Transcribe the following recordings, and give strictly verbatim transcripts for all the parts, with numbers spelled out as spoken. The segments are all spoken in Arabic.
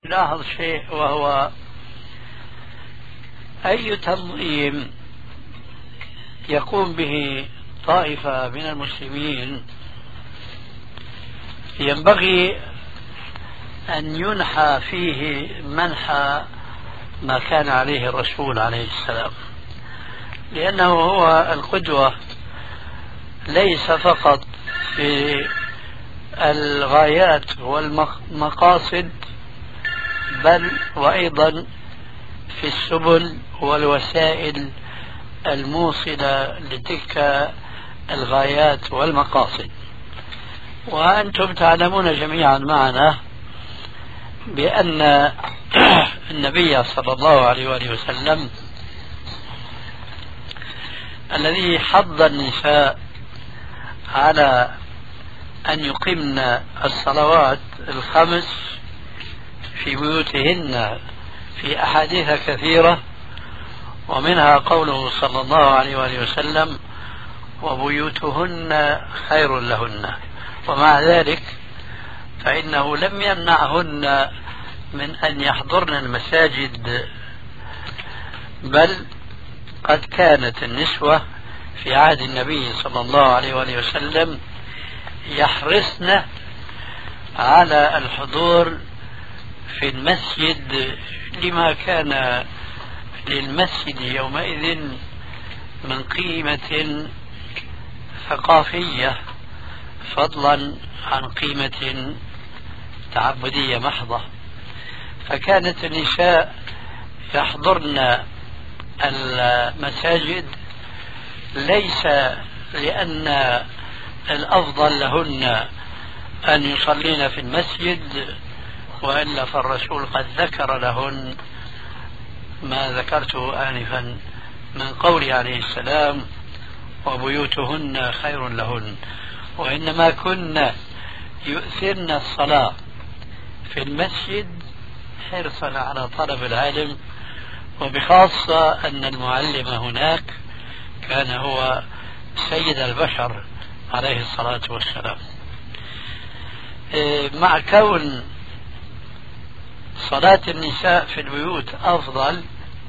يلاحظ شيء، وهو أي تنظيم يقوم به طائفة من المسلمين ينبغي أن ينحى فيه منحى ما كان عليه الرسول عليه السلام، لأنه هو القدوة ليس فقط في الغايات والمقاصد، بل وأيضا في السبل والوسائل الموصلة لتلك الغايات والمقاصد. وأنتم تعلمون جميعا معنا بأن النبي صلى الله عليه وآله وسلم الذي حض النساء على أن يقمن الصلوات الخمس في بيوتهن في أحاديث كثيرة، ومنها قوله صلى الله عليه وآله وسلم: وبيوتهن خير لهن. ومع ذلك فإنه لم يمنعهن من أن يحضرن المساجد، بل قد كانت النسوة في عهد النبي صلى الله عليه وآله وسلم يحرصن على الحضور في المسجد، لما كان للمسجد يومئذ من قيمة ثقافية، فضلا عن قيمة تعبدية محضة. فكانت النساء يحضرن المساجد ليس لأن الأفضل لهن أن يصلين في المسجد، وإلا فالرسول قد ذكر لهن ما ذكرته آنفا من قول عليه السلام: وبيوتهن خير لهن. وإنما كن يؤثرن الصلاة في المسجد حرصا على طلب العلم، وبخاصة أن المعلم هناك كان هو سيد البشر عليه الصلاة والسلام. مع كون صلاة النساء في البيوت أفضل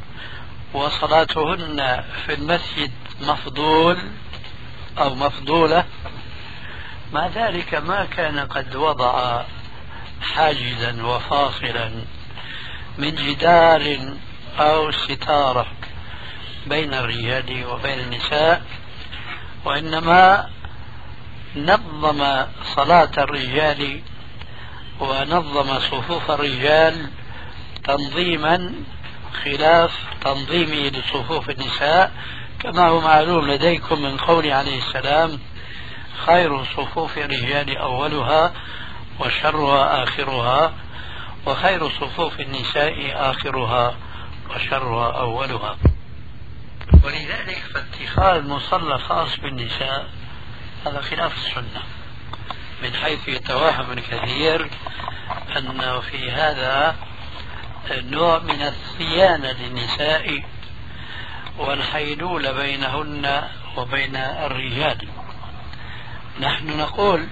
وصلاتهن في المسجد مفضول أو مفضولة، مع ذلك ما كان قد وضع حاجزا وفاصلا من جدار أو ستارة بين الرجال وبين النساء، وإنما نظم صلاة الرجال ونظم صفوف الرجال تنظيما خلاف تنظيمه لصفوف النساء، كما هو معلوم لديكم من قول عليه السلام: خير صفوف الرجال أولها وشرها آخرها، وخير صفوف النساء آخرها وشرها أولها. ولذلك فاتخاذ مصلى خاص بالنساء هذا خلاف السنة، من حيث يتوهم الكثير أنه في هذا نوع من الصيانة للنساء والحيلولة بينهن وبين الرجال. نحن نقول: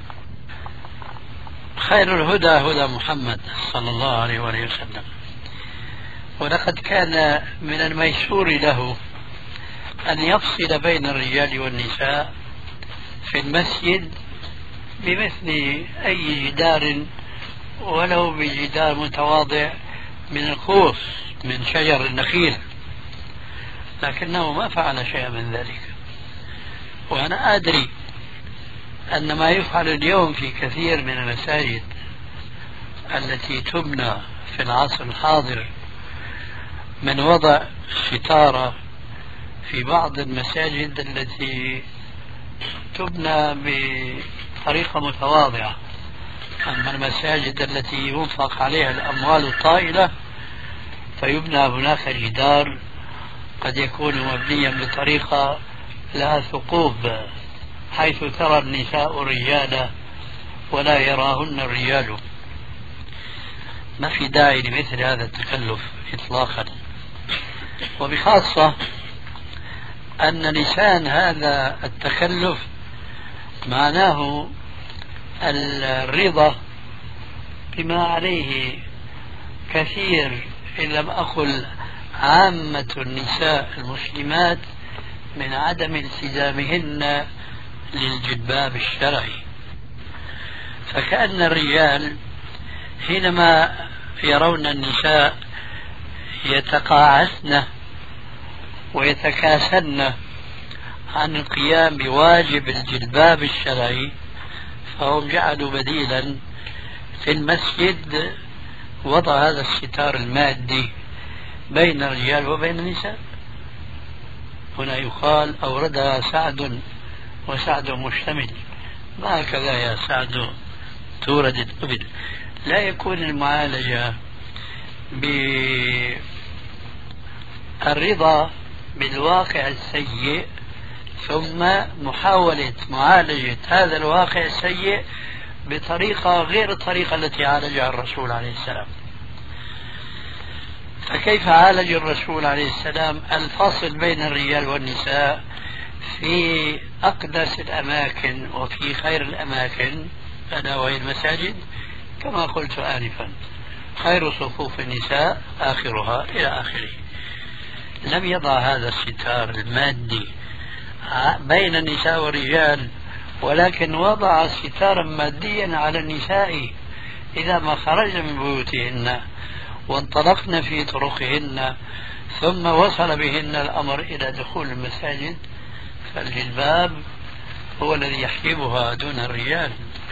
خير الهدى هدى محمد صلى الله عليه وآله وسلم، ولقد كان من الميسور له أن يفصل بين الرجال والنساء في المسجد بمثل أي جدار، ولو بجدار متواضع من الخوص من شجر النخيل، لكنه ما فعل شيئا من ذلك. وأنا أدري أن ما يفعل اليوم في كثير من المساجد التي تبنى في العصر الحاضر من وضع ستارة في بعض المساجد التي تبنى بطريقة متواضعة. أما المساجد التي ينفق عليها الأموال الطائلة فيبنى هناك جدار قد يكون مبنيا بطريقة لها ثقوب، حيث ترى النساء الرجال ولا يراهن الرجال. ما في داعي لمثل هذا التكلف إطلاقا، وبخاصة أن لسان هذا التكلف معناه الرضا بما عليه كثير إن لم أقل عامة النساء المسلمات من عدم التزامهن للجلباب الشرعي. فكأن الرجال حينما يرون النساء يتقاعسن ويتكاسلن عن القيام بواجب الجلباب الشرعي فهم جعلوا بديلا في المسجد وضع هذا الستار المادي بين الرجال وبين النساء. هنا يقال أوردها سعد وسعد مشتمل، ما هكذا يا سعد تورد الإبل. لا يكون المعالجة بالرضا بالواقع السيء ثم محاولة معالجة هذا الواقع السيء بطريقة غير الطريقة التي عالجها الرسول عليه السلام. فكيف عالج الرسول عليه السلام الفصل بين الرجال والنساء في أقدس الأماكن وفي خير الأماكن ألا وهي المساجد كما قلت آنفا، خير صفوف النساء آخرها إلى آخره. لم يضع هذا الستار المادي بين النساء والرجال، ولكن وضع ستارا ماديا على النساء إذا ما خرجن من بيوتهن وانطلقن في طرقهن ثم وصل بهن الأمر إلى دخول المساجد فالجلباب هو الذي يحجبها دون الرجال.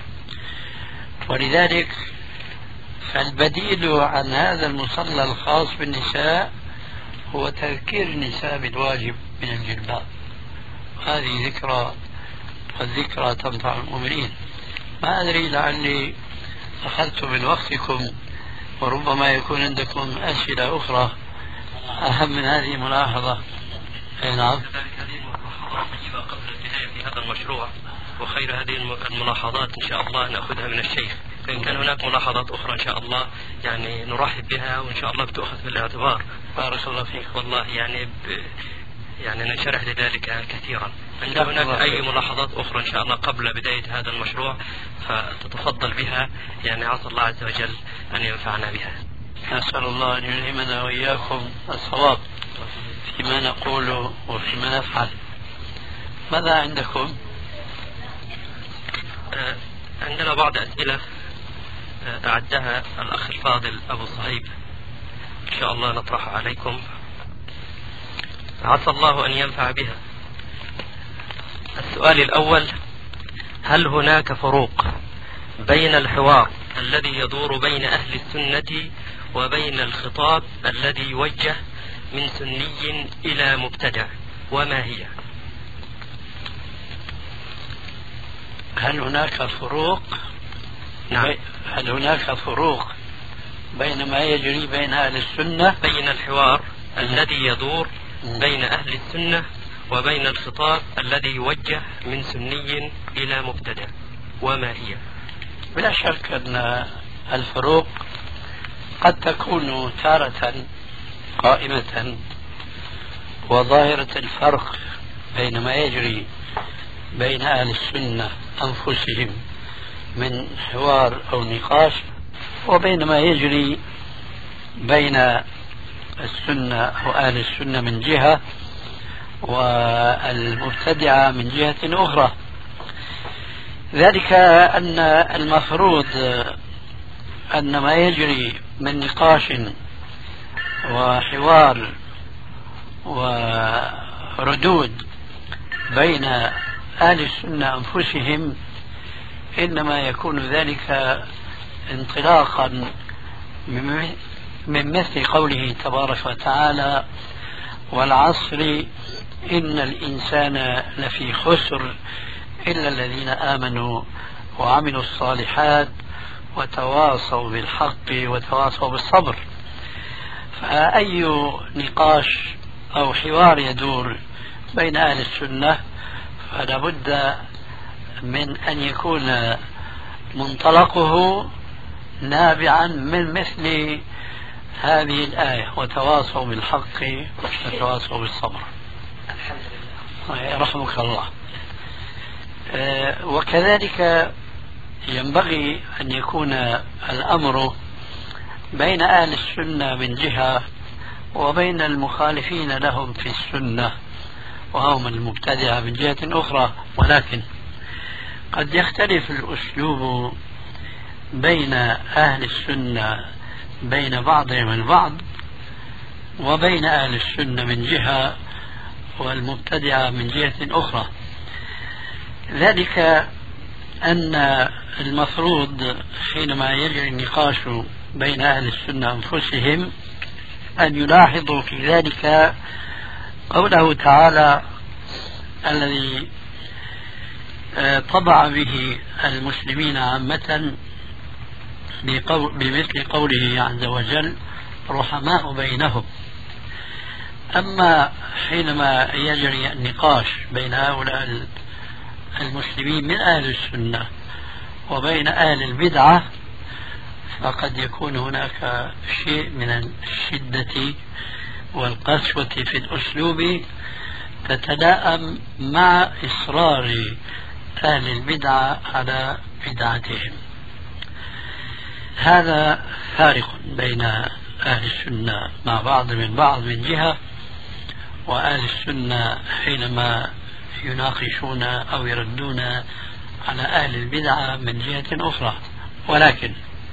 ولذلك فالبديل عن هذا المصلى الخاص بالنساء هو تذكير النساء بالواجب من الجلباب. هذه ذكرى، والذكرى تنفع المؤمنين. ما أدري لعلي أخذت من وقتكم وربما يكون عندكم أسئلة أخرى أهم من هذه الملاحظة. أي نعم. قبل البداية في هذا المشروع وخير هذه الملاحظات إن شاء الله نأخذها من الشيخ، فإن كان هناك ملاحظات أخرى إن شاء الله يعني نرحب بها وإن شاء الله بتأخذ في الاعتبار. بارك الله فيك. والله يعني ب... يعني ننشرح لذلك كثيرا. عند هناك أي ملاحظات أخرى إن شاء الله قبل بداية هذا المشروع فتتفضل بها، يعني عسى الله عز وجل أن ينفعنا بها. نسأل الله أن يلهمنا وإياكم الصواب فيما نقول وفيما نفعل. ماذا عندكم؟ آه عندنا بعض أسئلة آه أعدها الأخ الفاضل أبو صهيب، إن شاء الله نطرحها عليكم عسى الله أن ينفع بها. السؤال الأول: هل هناك فروق بين الحوار الذي يدور بين أهل السنة وبين الخطاب الذي يوجه من سني إلى مبتدع، وما هي؟ هل هناك فروق؟ نعم. هل هناك فروق بين ما يجري بين أهل السنة بين الحوار الذي يدور بين أهل السنة وبين الخطاب الذي يوجه من سني إلى مبتدع، وما هي؟ بلا شك أن الفروق قد تكون تارة قائمة، وظاهرة الفرق بين ما يجري بين أهل السنة أنفسهم من حوار أو نقاش وبين ما يجري بين السنة وأهل السنة من جهة والمبتدعة من جهة أخرى. ذلك أن المفروض أن ما يجري من نقاش وحوار وردود بين أهل السنة أنفسهم إنما يكون ذلك انطلاقا من مثل قوله تبارك وتعالى: والعصر إن الإنسان لفي خسر إلا الذين آمنوا وعملوا الصالحات وتواصوا بالحق وتواصوا بالصبر. فأي نقاش أو حوار يدور بين أهل السنة فلا بد من أن يكون منطلقه نابعا من مثل هذه الآية: وتواصوا بالحق وتواصوا بالصبر. الحمد لله. رحمك الله. وكذلك ينبغي أن يكون الأمر بين أهل السنة من جهة وبين المخالفين لهم في السنة وهم المبتدعة من جهة أخرى، ولكن قد يختلف الأسلوب بين أهل السنة بين بعضهم البعض وبين أهل السنة من جهة والمبتدعة من جهة أخرى. ذلك أن المفروض حينما يجري النقاش بين أهل السنة أنفسهم أن يلاحظوا في ذلك قوله تعالى الذي طبع به المسلمين عامة بمثل قوله عز وجل رحماء بينهم. أما حينما يجري النقاش بين هؤلاء المسلمين من أهل السنة وبين أهل البدعة فقد يكون هناك شيء من الشدة والقسوة في الأسلوب تتلائم مع إصرار أهل البدعة على بدعتهم. هذا فارق بين أهل السنة مع بعض من بعض من جهة، وأهل السنة حينما يناقشون أو يردون على أهل البدعة من جهة أخرى. ولكن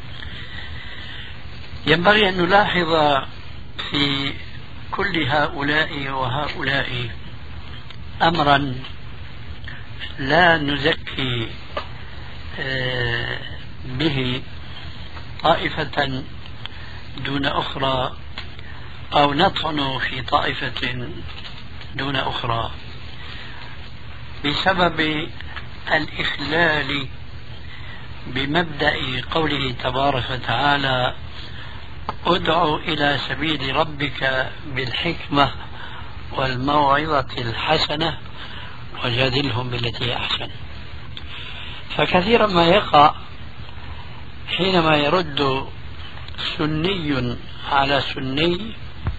ينبغي أن نلاحظ في كل هؤلاء وهؤلاء أمرا لا نزكي به طائفة دون أخرى أو نطعن في طائفة دون أخرى بسبب الإخلال بمبدأ قوله تبارك وتعالى ادع إلى سبيل ربك بالحكمة والموعظة الحسنة وجادلهم بالتي أحسن. فكثيرا ما يقع حينما يرد سني على سني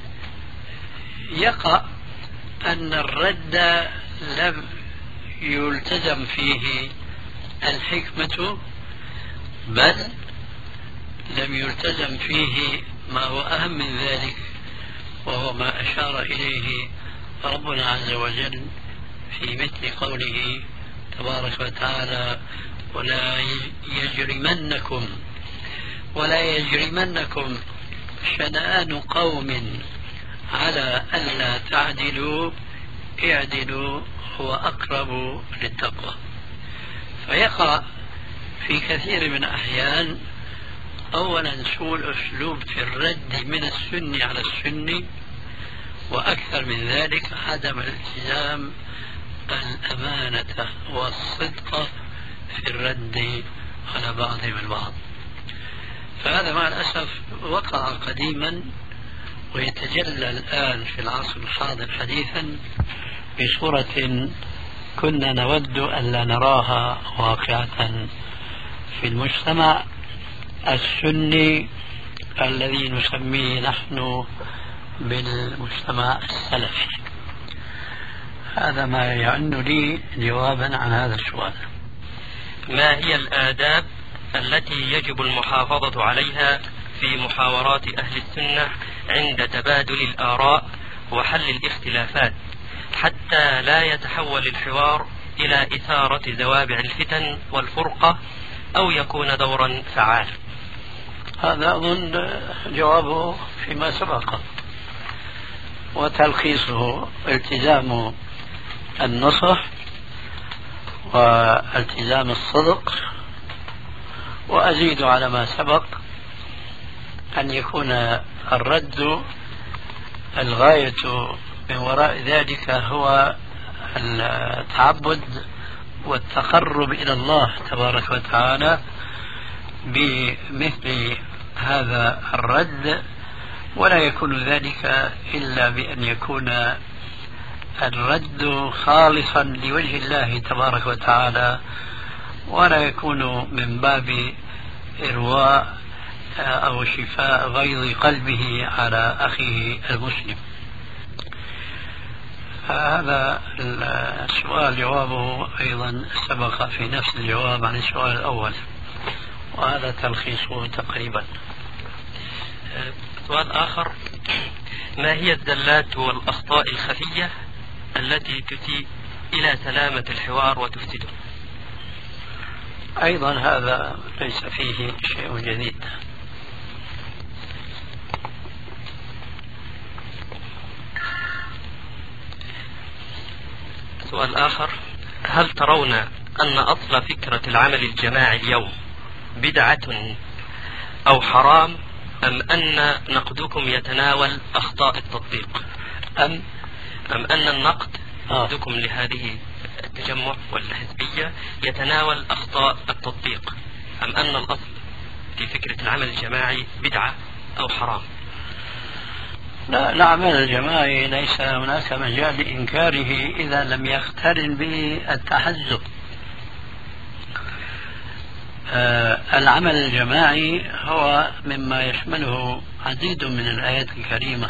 يقع أن الرد لم يلتزم فيه الحكمة، بل لم يلتزم فيه ما هو أهم من ذلك، وهو ما أشار إليه ربنا عز وجل في مثل قوله تبارك وتعالى ولا يجرمنكم ولا يجرمنكم شنآن قوم على ألا تعدلوا اعدلوا هو أقرب للتقوى. فيقع في كثير من الأحيان أولا سوء الأسلوب في الرد من السني على السني، وأكثر من ذلك عدم الالتزام الأمانة والصدق في الرد على بعضهم البعض. فهذا مع الأسف وقع قديما ويتجلى الآن في العصر الحاضر حديثا بصورة كنا نود أن لا نراها واقعة في المجتمع السني الذي نسميه نحن بالمجتمع السلفي. هذا ما يعن لي جوابا عن هذا السؤال. ما هي الآداب التي يجب المحافظة عليها في محاورات أهل السنة عند تبادل الآراء وحل الاختلافات حتى لا يتحول الحوار إلى إثارة زوابع الفتن والفرقة أو يكون دورا فعالا؟ هذا أظن جوابه فيما سبق، وتلخيصه التزام النصح والتزام الصدق، وأزيد على ما سبق أن يكون الرد الغاية من وراء ذلك هو التعبد والتقرب إلى الله تبارك وتعالى بمثل هذا الرد، ولا يكون ذلك إلا بأن يكون الرد خالصا لوجه الله تبارك وتعالى، ولا يكون من باب إرواء أو شفاء غيظ قلبه على أخيه المسلم. هذا السؤال جوابه أيضا سبق في نفس الجواب عن السؤال الأول، وهذا تلخيصه تقريبا. سؤال آخر: ما هي الزلات والأخطاء الخفية التي تسيء إلى سلامة الحوار وتفسده؟ أيضا هذا ليس فيه شيء جديد. سؤال آخر: هل ترون أن أصل فكرة العمل الجماعي اليوم بدعة أو حرام، أم أن نقدكم يتناول أخطاء التطبيق؟ أم أم أن النقد نقدكم لهذه التجمع والحزبية يتناول أخطاء التطبيق، أم أن الأصل في فكرة العمل الجماعي بدعة أو حرام؟ لا، العمل الجماعي ليس هناك مجال لإنكاره إذا لم يقترن به التحزب. آه العمل الجماعي هو مما يشمله عديد من الآيات الكريمة: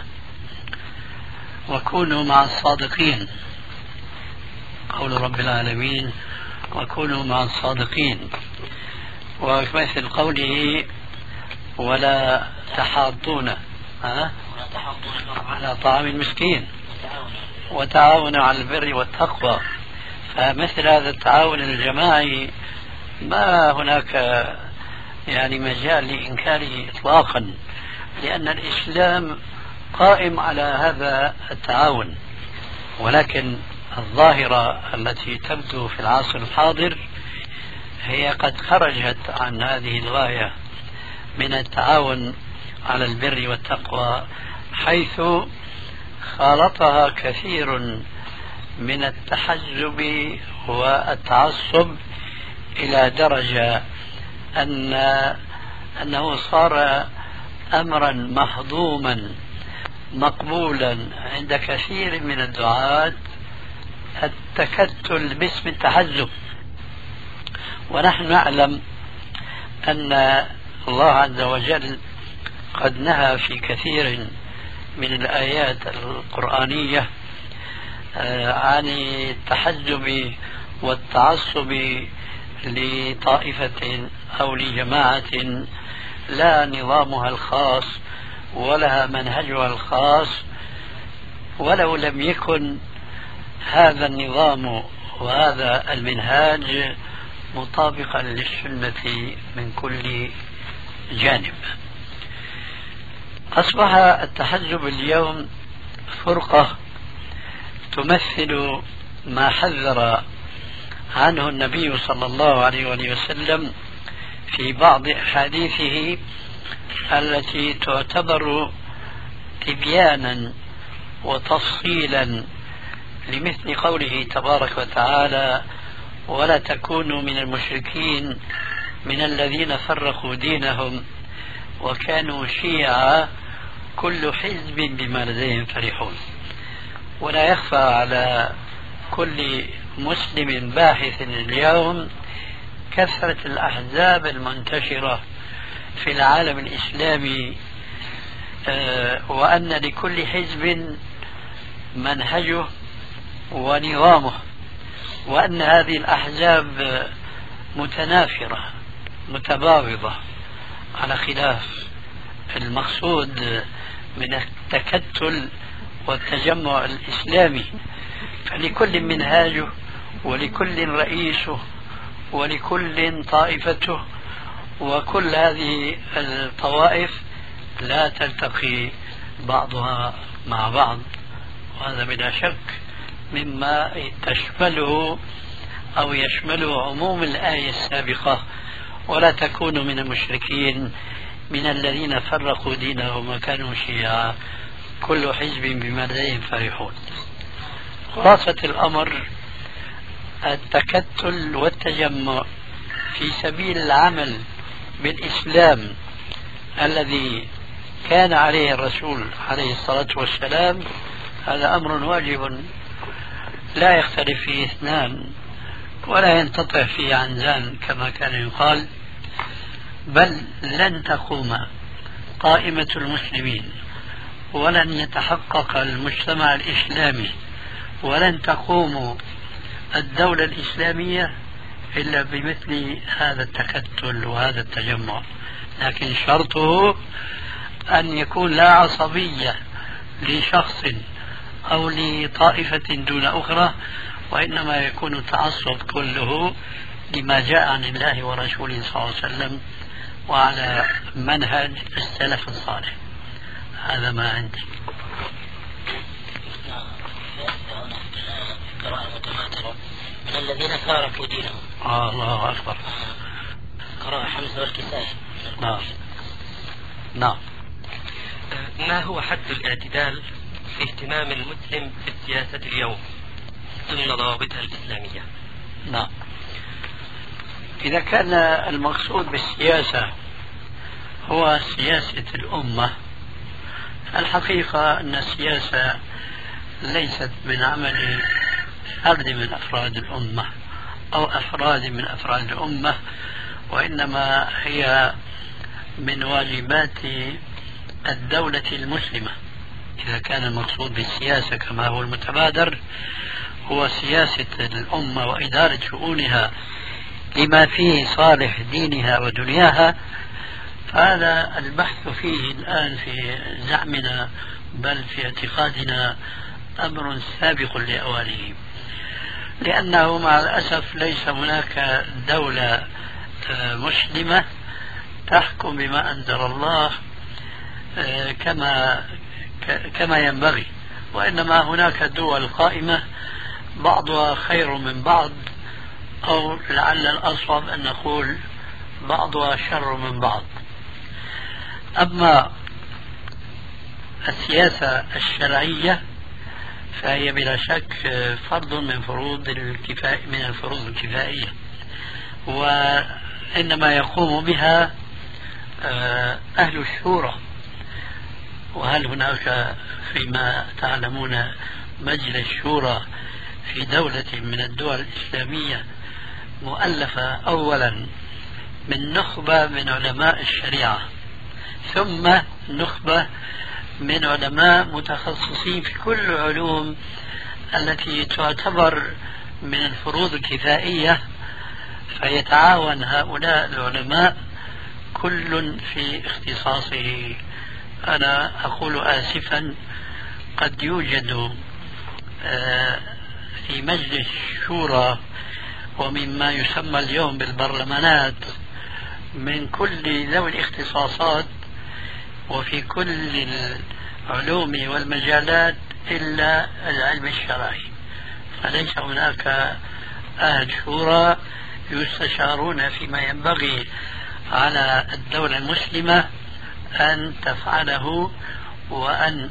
وكونوا مع الصادقين، قول رب العالمين وكونوا مع الصادقين، ومثل قوله ولا تحاضون ها على طعام المسكين وتعاونوا على البر والتقوى. فمثل هذا التعاون الجماعي ما هناك يعني مجال لإنكاره إطلاقا، لأن الإسلام قائم على هذا التعاون. ولكن الظاهرة التي تبدو في العصر الحاضر هي قد خرجت عن هذه الغاية من التعاون على البر والتقوى، حيث خالطها كثير من التحزب والتعصب إلى درجة أن أنه صار أمرا مهضوما مقبولا عند كثير من الدعاة التكتل باسم التحزب. ونحن نعلم أن الله عز وجل قد نهى في كثير من الآيات القرآنية عن التحزب والتعصب لطائفة أو لجماعة لا نظامها الخاص ولها منهجها الخاص، ولو لم يكن هذا النظام وهذا المنهاج مطابقا للسنة من كل جانب. أصبح التحزب اليوم فرقة تمثل ما حذر عنه النبي صلى الله عليه وسلم في بعض أحاديثه التي تعتبر تبيانا وتفصيلا لمثل قوله تبارك وتعالى: ولا تكونوا من المشركين من الذين فرقوا دينهم وكانوا شيعا كل حزب بما لديهم فرحون. ولا يخفى على كل مسلم باحث اليوم كثرة الأحزاب المنتشرة في العالم الإسلامي، وأن لكل حزب منهجه ونظامه، وأن هذه الأحزاب متنافرة متباغضة، على خلاف المقصود من التكتل والتجمع الإسلامي. فلكل منهاجه ولكل رئيسه ولكل طائفته، وكل هذه الطوائف لا تلتقي بعضها مع بعض، وهذا بلا شك مما تشمله أو يشمله عموم الآية السابقة: ولا تكونوا من المشركين من الذين فرقوا دينهم وكانوا شيعا كل حزب بما لديهم فرحون. خلاصة الأمر التكتل والتجمع في سبيل العمل بالإسلام الذي كان عليه الرسول عليه الصلاة والسلام، هذا أمر واجب لا يختلف فيه اثنان ولا ينتطع فيه عنزان كما كان يقال. بل لن تقوم قائمة المسلمين ولن يتحقق المجتمع الإسلامي ولن تقوم الدولة الإسلامية إلا بمثل هذا التكتل وهذا التجمع. لكن شرطه أن يكون لا عصبية لشخص أو لطائفة دون أخرى، وإنما يكون التعصب كله لما جاء عن الله ورسوله صلى الله عليه وسلم وعلى منهج السلف الصالح. هذا ما عندي. قراءة متواترة من الذين فارقوا دينهم. آه الله أكبر. قراءة حمزة والكسائي. نعم نعم. ما هو حد الاعتدال في اهتمام المسلم بالسياسة اليوم ضمن ضوابطها الإسلامية؟ نعم. إذا كان المقصود بالسياسة هو سياسة الأمة، الحقيقة أن السياسة ليست من عمل فرد من أفراد الأمة أو أفراد من أفراد الأمة، وإنما هي من واجبات الدولة المسلمة. إذا كان المقصود بالسياسة كما هو المتبادر هو سياسة الأمة وإدارة شؤونها لما فيه صالح دينها ودنياها، فهذا البحث فيه الآن في زعمنا بل في اعتقادنا أمر سابق لأوانه، لأنه مع الأسف ليس هناك دولة مسلمة تحكم بما أنزل الله كما كما ينبغي، وإنما هناك دول قائمة بعضها خير من بعض، أو لعل الأصوب أن نقول بعضها شر من بعض. أما السياسة الشرعية فهي بلا شك فرض من فروض الكفاية من الفروض الكفائية، وإنما يقوم بها أهل الشورى. وهل هناك فيما تعلمون مجلس شورى في دولة من الدول الإسلامية مؤلفة أولا من نخبة من علماء الشريعة، ثم نخبة من علماء متخصصين في كل العلوم التي تعتبر من الفروض الكفائية، فيتعاون هؤلاء العلماء كل في اختصاصه. أنا أقول آسفا قد يوجد في مجلس الشورى ومما يسمى اليوم بالبرلمانات من كل ذوي الاختصاصات وفي كل العلوم والمجالات إلا العلم الشرعي، فليس هناك أهل شورى يستشارون فيما ينبغي على الدولة المسلمة أن تفعله وأن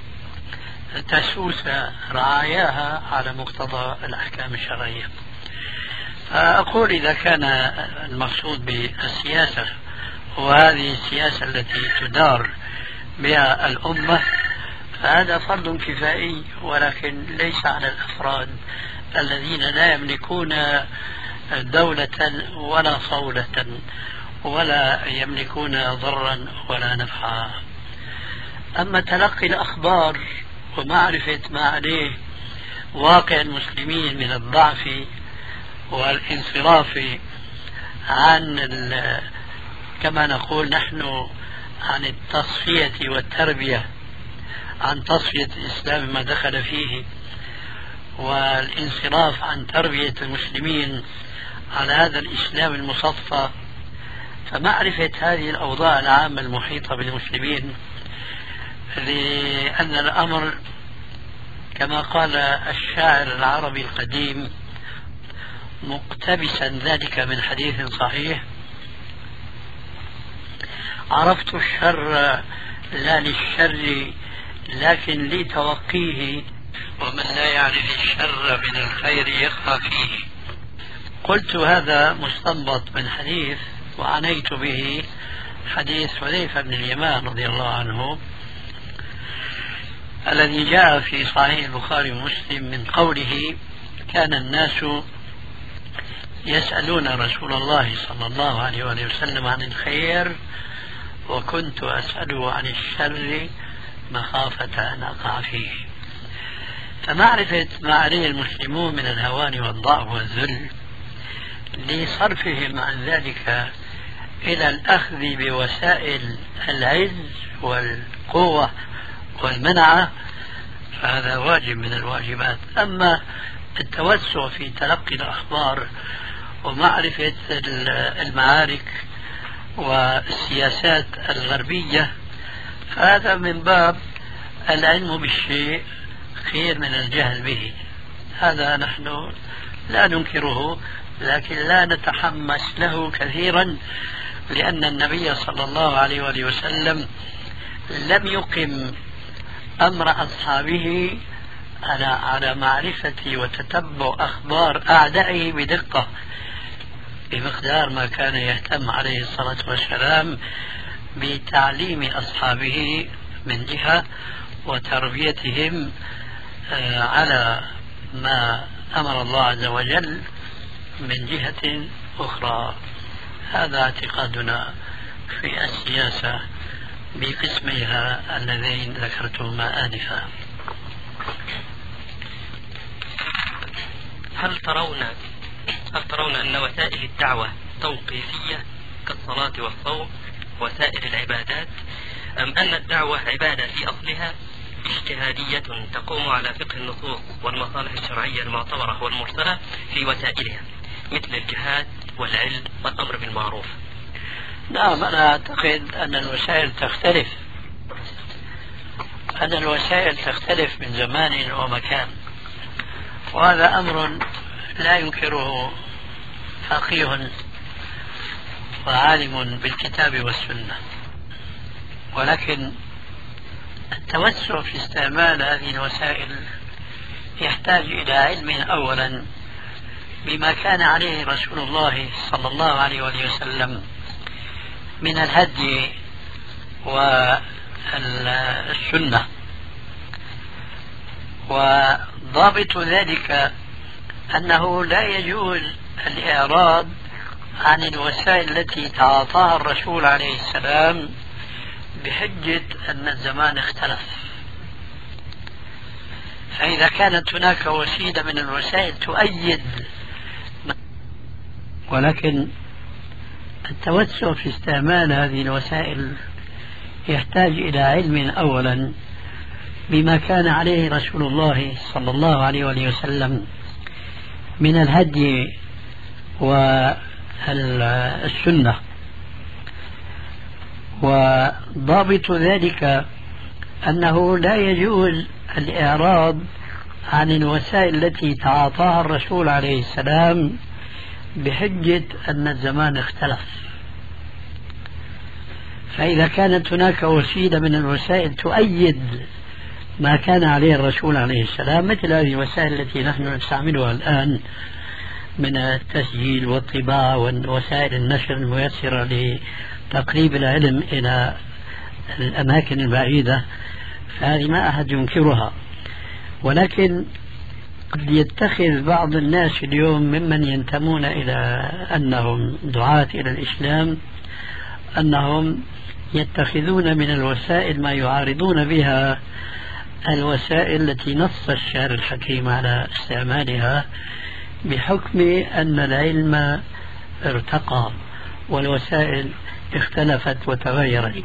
تسوس رعاياها على مقتضى الأحكام الشرعية. فأقول إذا كان المقصود بالسياسة وهذه السياسة التي تدار بها الأمة فهذا فرض كفائي، ولكن ليس على الأفراد الذين لا يملكون دولة ولا صولة ولا يملكون ضرا ولا نفعا. أما تلقي الأخبار ومعرفة ما عليه واقع المسلمين من الضعف والانصراف عن كما نقول نحن عن التصفية والتربية، عن تصفية الإسلام ما دخل فيه والانصراف عن تربية المسلمين على هذا الإسلام المصفى، فمعرفة هذه الأوضاع العامة المحيطة بالمسلمين، لأن الأمر كما قال الشاعر العربي القديم مقتبسا ذلك من حديث صحيح: عرفت الشر لا للشر لكن لتوقيه، ومن لا يعرف الشر من الخير يخفى فيه. قلت هذا مستنبط من حديث وعنيت به حديث حذيفة بن اليمان رضي الله عنه الذي جاء في صحيح البخاري ومسلم من قوله: كان الناس يسألون رسول الله صلى الله عليه وآله وسلم عن الخير وكنت أسأله عن الشر مخافة أن أقع فيه. فمعرفة ما عليه المسلمون من الهوان والضعف والذل لصرفهم عن ذلك إلى الأخذ بوسائل العز والقوة والمنعة فهذا واجب من الواجبات. أما التوسع في تلقي الأخبار ومعرفة المعارك والسياسات الغربية فهذا من باب العلم بالشيء خير من الجهل به. هذا نحن لا ننكره لكن لا نتحمس له كثيرا، لأن النبي صلى الله عليه وآله وسلم لم يقم أمر أصحابه على على معرفة وتتبع أخبار أعدائه بدقة بمقدار ما كان يهتم عليه الصلاة والسلام بتعليم أصحابه من جهة وتربيتهم على ما أمر الله عز وجل من جهة أخرى. هذا اعتقادنا في السياسة بقسميها اللذين ذكرتهما آنفا. هل ترون هل ترون أن وسائل الدعوة توقيفية كالصلاة والصوم وسائر العبادات، أم أن الدعوة عبادة في أصلها اجتهادية تقوم على فقه النصوص والمصالح الشرعية المعتبرة والمرسلة في وسائلها مثل الجهاد والعلم والأمر بالمعروف؟ نعم، أنا أعتقد أن الوسائل تختلف أن الوسائل تختلف من زمان ومكان، وهذا أمر لا ينكره فقيه وعالم بالكتاب والسنة. ولكن التوسع في استعمال هذه الوسائل يحتاج إلى علم أولا بما كان عليه رسول الله صلى الله عليه وسلم من الهدي والسنة، وضابط ذلك أنه لا يجوز الإعراض عن الوسائل التي تعاطاها الرسول عليه السلام بحجة أن الزمان اختلف. فإذا كانت هناك وسيلة من الوسائل تؤيد، ولكن التوسع في استعمال هذه الوسائل يحتاج إلى علم أولا بما كان عليه رسول الله صلى الله عليه وسلم من الهدي والسنة، وضابط ذلك أنه لا يجوز الإعراض عن الوسائل التي تعاطاها الرسول عليه السلام بحجة أن الزمان اختلف. فإذا كانت هناك وسيلة من الوسائل تؤيد ما كان عليه الرسول عليه السلام مثل هذه الوسائل التي نحن نستعملها الآن من التسجيل والطباعة ووسائل النشر الميسرة لتقريب العلم إلى الأماكن البعيدة، فهذه ما أحد ينكرها. ولكن قد يتخذ بعض الناس اليوم ممن ينتمون إلى أنهم دعاة إلى الإسلام أنهم يتخذون من الوسائل ما يعارضون بها الوسائل التي نص الشارع الحكيم على استعمالها بحكم أن العلم ارتقى والوسائل اختلفت وتغيرت.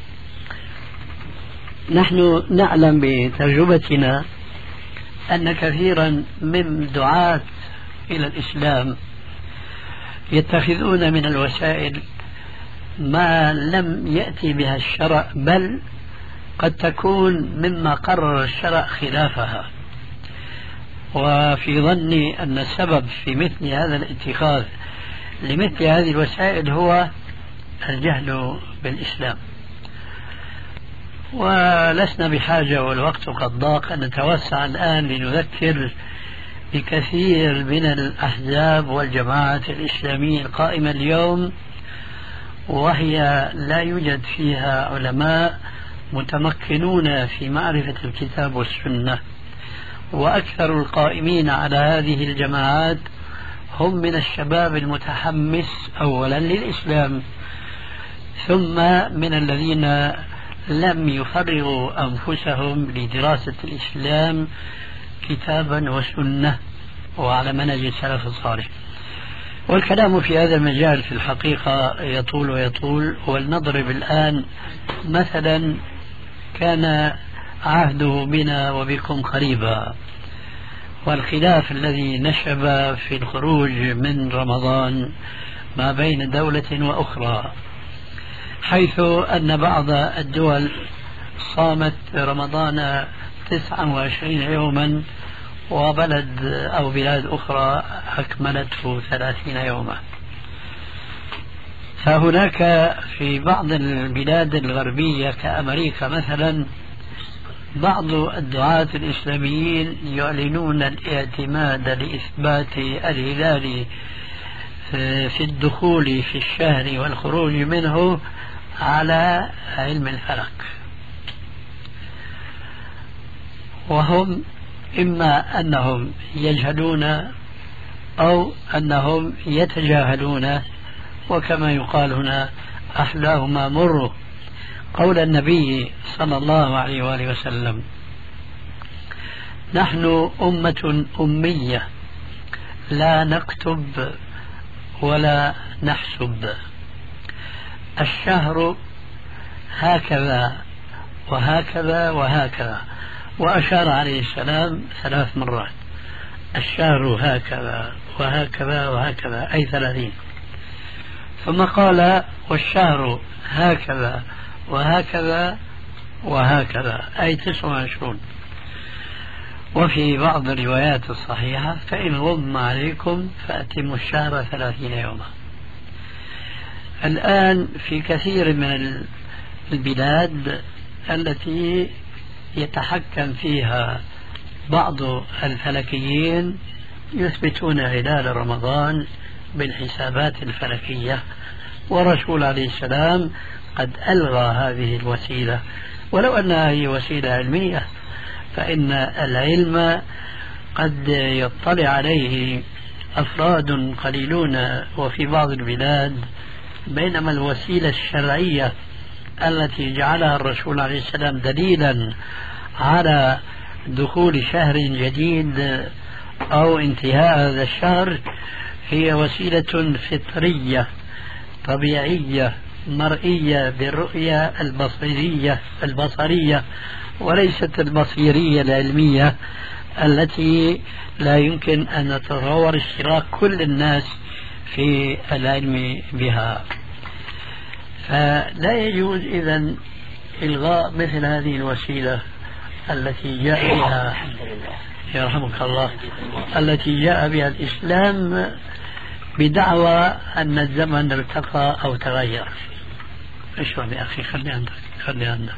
نحن نعلم بتجربتنا أن كثيرا من دعاة إلى الإسلام يتخذون من الوسائل ما لم يأتي بها الشرع، بل قد تكون مما قرر الشرع خلافها. وفي ظني أن السبب في مثل هذا الاتخاذ لمثل هذه الوسائل هو الجهل بالإسلام. ولسنا بحاجة والوقت قد ضاق أن نتوسع الآن لنذكر بكثير من الأحزاب والجماعات الإسلامية القائمة اليوم، وهي لا يوجد فيها علماء متمكنون في معرفة الكتاب والسنة، وأكثر القائمين على هذه الجماعات هم من الشباب المتحمس أولا للإسلام، ثم من الذين لم يفرغوا أنفسهم لدراسة الإسلام كتابا وسنة وعلى منهج السلف الصالح. والكلام في هذا المجال في الحقيقة يطول ويطول. ولنضرب الآن مثلا كان عهده بنا وبكم قريبا، والخلاف الذي نشب في الخروج من رمضان ما بين دولة وأخرى، حيث أن بعض الدول صامت رمضان تسعة وعشرين يوما، وبلد أو بلاد أخرى أكملته ثلاثين يوما. فهناك في بعض البلاد الغربية كأمريكا مثلا بعض الدعاة الإسلاميين يعلنون الاعتماد لإثبات الهلال في الدخول في الشهر والخروج منه على علم الفلك، وهم إما أنهم يجهلون أو أنهم يتجاهلون، وكما يقال هنا أحلاهما مر. قول النبي صلى الله عليه وآله وسلم: نحن أمة أمية لا نكتب ولا نحسب، الشهر هكذا وهكذا وهكذا، وأشار عليه السلام ثلاث مرات: الشهر هكذا وهكذا وهكذا، أي ثلاثين. ثم قال: والشهر هكذا وهكذا وهكذا، أي تسعة وعشرون. وفي بعض الروايات الصحيحة: فإن غم عليكم فأتموا الشهر ثلاثين يوما. الآن في كثير من البلاد التي يتحكم فيها بعض الفلكيين يثبتون هلال رمضان بالحسابات الفلكية، والرسول عليه السلام قد ألغى هذه الوسيلة، ولو أنها هي وسيلة علمية، فإن العلم قد يطلع عليه أفراد قليلون وفي بعض البلاد، بينما الوسيلة الشرعية التي جعلها الرسول عليه السلام دليلا على دخول شهر جديد أو انتهاء هذا الشهر هي وسيلة فطرية طبيعية مرئية بالرؤية البصرية البصرية وليست البصيرية العلمية التي لا يمكن أن نتصور اشتراك كل الناس في العلم بها. فلا يجوز إذن إلغاء مثل هذه الوسيلة التي جاء بها يرحمك الله التي جاء بها الإسلام بدعوى أن الزمن ارتقى أو تغير. اشرب يا أخي، خلي عندك خلي عندك.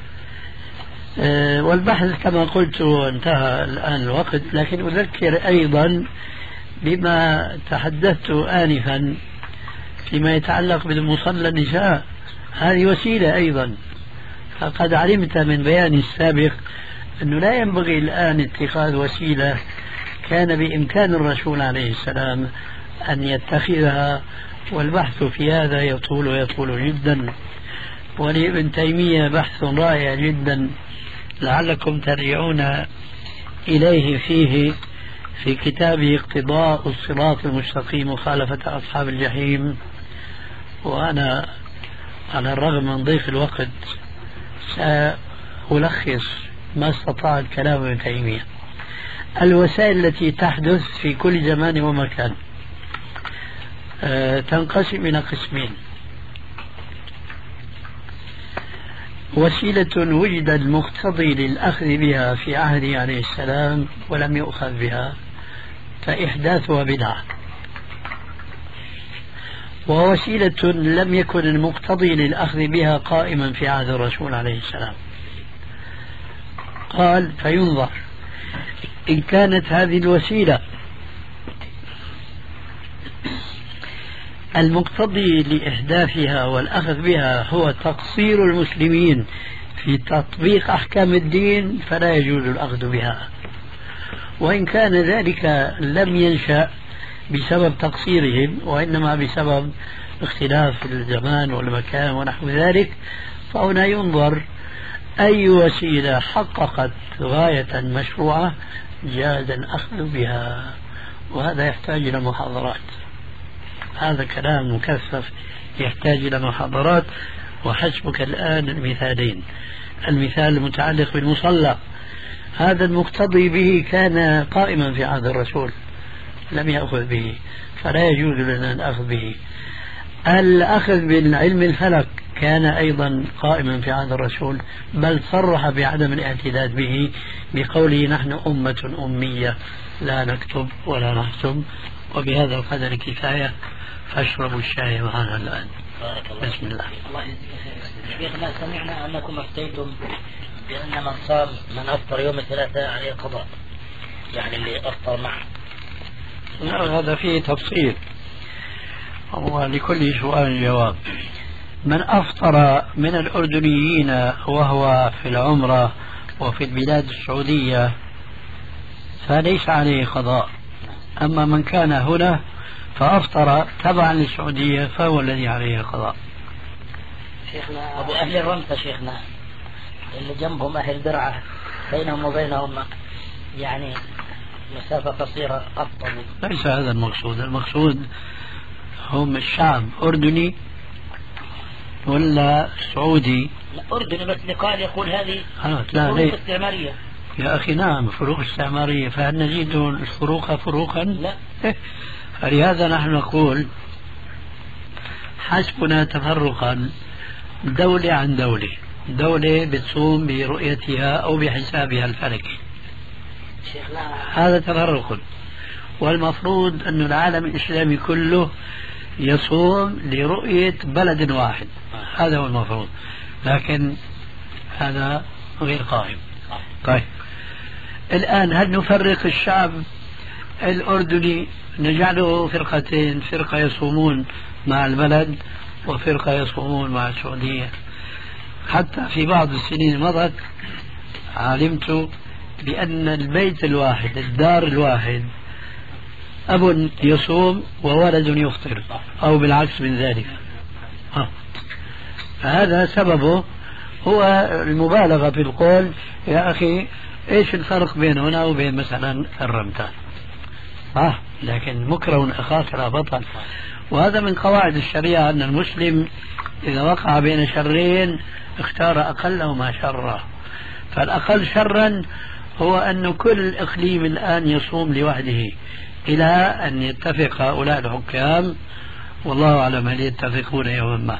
أه والبحث كما قلت انتهى الآن الوقت، لكن أذكر أيضا بما تحدثت آنفا فيما يتعلق بالمصلى النساء، هذه وسيلة أيضا. فقد علمت من بيان السابق أنه لا ينبغي الآن اتخاذ وسيلة كان بإمكان الرسول عليه السلام أن يتخذها، والبحث في هذا يطول ويطول جدا. ولابن تيمية بحث رائع جدا لعلكم ترجعون إليه فيه في كتابه اقتضاء الصراط المستقيم مخالفة أصحاب الجحيم. وأنا على الرغم من ضيق الوقت سألخص ما استطاع كلام ابن تيمية. الوسائل التي تحدث في كل زمان ومكان أه تنقسم إلى قسمين: وسيلة وجد المقتضي للأخذ بها في عهده عليه السلام ولم يؤخذ بها فإحداثها بدعة، ووسيلة لم يكن المقتضي للأخذ بها قائما في عهد الرسول عليه السلام. قال: فينظر إن كانت هذه الوسيلة المقتضي لإحداثها والأخذ بها هو تقصير المسلمين في تطبيق أحكام الدين فلا يجوز الأخذ بها، وإن كان ذلك لم ينشأ بسبب تقصيرهم وإنما بسبب اختلاف الزمان والمكان ونحو ذلك، فهنا ينظر أي وسيلة حققت غاية مشروعة جاز الأخذ بها، وهذا يحتاج إلى محاضرات. هذا كلام مكثف يحتاج إلى محاضرات، وحسبك الآن المثالين. المثال المتعلق بالمصلى، هذا المقتضي به كان قائما في عهد الرسول لم يأخذ به، فلا يجوز لنا الأخذ به. الأخذ بالعلم الفلك كان أيضا قائما في عهد الرسول، بل صرح بعدم الاعتداد به بقوله نحن أمة أمية لا نكتب ولا نحسب. وبهذا القدر كفاية، فاشربوا الشاي معنا الآن. بسم الله. شيخنا سمعنا أنكم أفتيتم بأن من صام من أفطر يوم الثلاثاء عليه قضاء، يعني اللي أفطر معه. لا، هذا فيه تفصيل، ولكل سؤال جواب. من أفطر من الأردنيين وهو في العمرة وفي البلاد السعودية فليس عليه قضاء، أما من كان هنا فأفطر تبعا للسعودية فهو الذي عليه قضاء. شيخنا أبو أهل الرمسة شيخنا اللي جنبهم أهل درعة بينهم وبينهم يعني مسافة قصيرة أفضل. ليس هذا المقصود، المقصود هم الشعب أردني ولا سعودي؟ لا أردني، بس لقال يقول هذه فروق استعمارية. يا أخي نعم فروق استعمارية، فهل نزيد الفروق فروقا؟ لا. فلهذا نحن نقول حسبنا تفرقا دولة عن دولة. دولة بتصوم برؤيتها أو بحسابها الفلكي، هذا تفرق. والمفروض أن العالم الإسلامي كله يصوم لرؤية بلد واحد، هذا هو المفروض، لكن هذا غير قائم. طيب الآن هل نفرق الشعب الأردني نجعله فرقتين، فرقة يصومون مع البلد وفرقة يصومون مع السعودية؟ حتى في بعض السنين مضت علمت بأن البيت الواحد الدار الواحد أب يصوم وولد يفطر أو بالعكس من ذلك. ها. فهذا سببه هو المبالغة في القول يا أخي إيش الفرق بين هنا وبين مثلا الرمتان. آه لكن مكره أخاك لا بطل. وهذا من قواعد الشريعة أن المسلم إذا وقع بين شرين اختار أقلهما شرا، فالأقل شرا هو أن كل الإقليم الآن يصوم لوحده إلى أن يتفق هؤلاء الحكام، والله أعلم هل يتفقون يوما ما،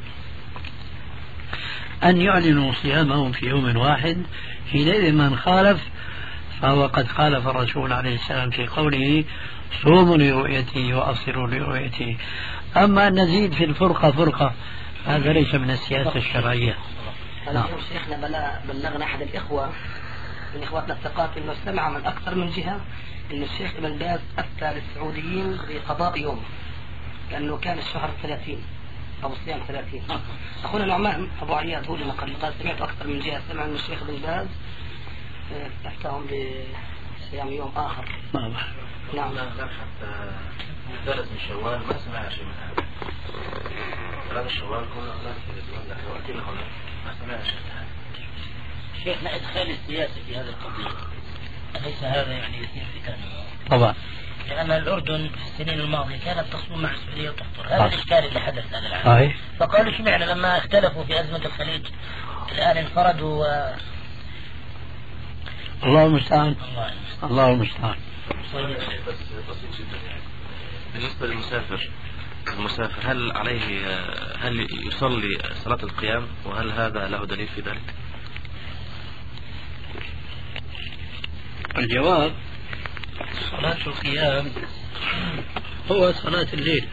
أن يعلنوا صيامهم في يوم واحد. حينئذ من خالف فهو قد خالف الرسول عليه السلام في قوله صوموا لرؤيته وأفطروا لرؤيته. أما أن نزيد في الفرقة فرقة هذا ليس من السياسة الشرعية. نعم. شيخنا بلغنا أحد الإخوة من إخواتنا الثقات أنه استمع من أكثر من جهة أن الشيخ ابن باز أفتى للسعوديين بقضاء يوم لأنه كان الشهر ثلاثين أو الصيام ثلاثين. أخونا نعمان أبو عياد هو اللي نقل قال سمعت أكثر من جهة، سمع أن الشيخ ابن باز أفتاهم بصيام يوم آخر. نعم. نعم. ثلاث من شوال ما سمع شيء من هذا. ثلاث شوال كنا هناك في وقتنا هنا ما سمع شيء من هذا. شيخنا إدخال السياسة في هذه القضية أليس هذا يعني يثير فتن؟ طبعا. لأن الأردن في السنين الماضية كانت تصوم مع السعودية وتفطر، هذا الإشكال اللي حدث هذا العام. صحيح. فقالوا اشمعنى لما اختلفوا في أزمة الخليج الآن انفردوا و... الله المستعان. الله المستعان. بالنسبة للمسافر المسافر هل عليه هل يصلي صلاة القيام، وهل هذا له دليل في ذلك؟ الجواب صلاة القيام هو صلاة الليل،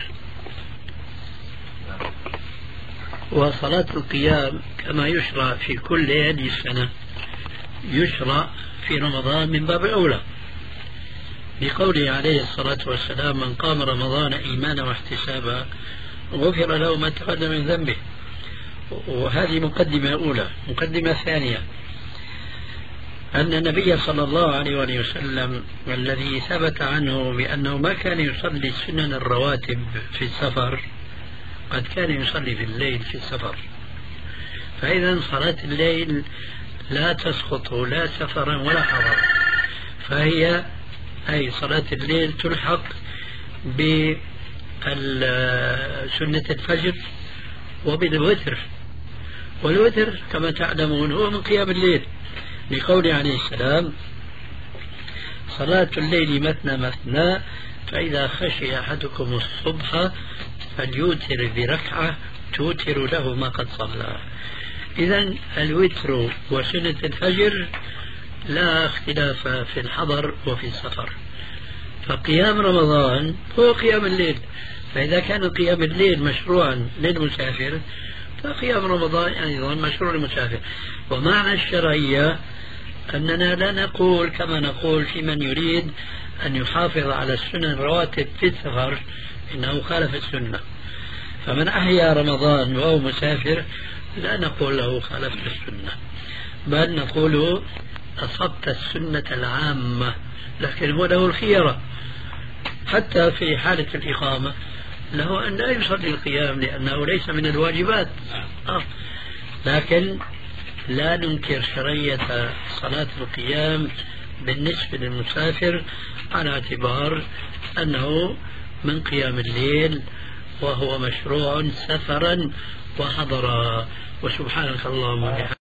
وصلاة القيام كما يشرع في كل هذه السنة يشرع في رمضان من باب أولى، بقوله عليه الصلاة والسلام من قام رمضان إيمانا واحتسابا غفر له ما تقدم من ذنبه. وهذه مقدمة أولى. مقدمة ثانية أن النبي صلى الله عليه وسلم الذي ثبت عنه بأنه ما كان يصلي سنن الرواتب في السفر قد كان يصلي في الليل في السفر، فإذا صلاة الليل لا تسقط لا سفرا ولا حضرا، فهي أي صلاة الليل تلحق سنة الفجر وبالوتر، والوتر كما تعلمون هو من قيام الليل، لقوله عليه السلام: صلاة الليل مثنى مثنى فإذا خشي أحدكم الصبح فليوتر بركعة توتر له ما قد صلى. إذن الوتر وسنة الفجر لا اختلاف في الحضر وفي السفر، فقيام رمضان هو قيام الليل، فإذا كان قيام الليل مشروعا للمسافر فقيام رمضان أيضا مشروع للمسافر. ومعنى الشرعية أننا لا نقول كما نقول في من يريد أن يحافظ على السنن الرواتب في السفر إنه خالف السنة، فمن أحيا رمضان وهو مسافر لا نقول له خالف السنة، بل نقول أصبت السنة العامة، لكن هو له الخيرة حتى في حالة الإقامة له أن لا يصلي القيام لأنه ليس من الواجبات. آه. لكن لا ننكر شرعية صلاة القيام بالنسبة للمسافر على اعتبار أنه من قيام الليل وهو مشروع سفرا وحضرا. وسبحانك اللهم وبحمدك.